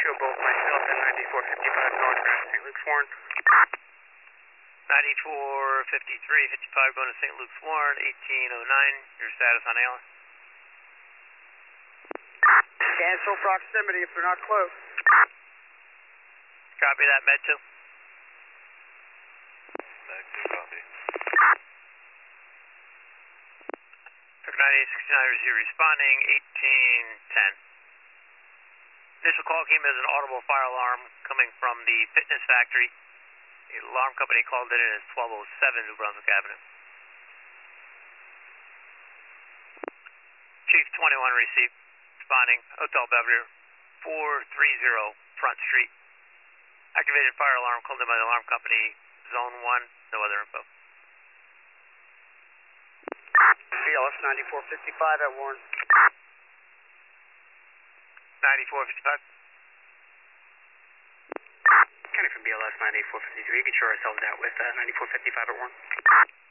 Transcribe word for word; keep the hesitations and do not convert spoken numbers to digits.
show both myself and ninety-four fifty-five northbound Saint Luke's Warren. ninety-four fifty-three fifty-five going to Saint Luke's Warren, eighteen oh nine. Your status on A L S? Cancel proximity if they're not close. Copy that, Med two. Med two, copy. ninety-eight sixty-nine is you responding, eighteen ten. Initial call came as an audible fire alarm coming from the fitness factory. The alarm company called it in as twelve oh seven New Brunswick Avenue. Chief twenty-one received, responding, Hotel Belvedere, four thirty Front Street. Activated fire alarm called in by the alarm company, Zone one, no other info. B L S ninety-four fifty-five at Warren. ninety-four fifty-five. County from B L S ninety-four fifty-three, you can show ourselves out with uh, ninety-four fifty-five at Warren.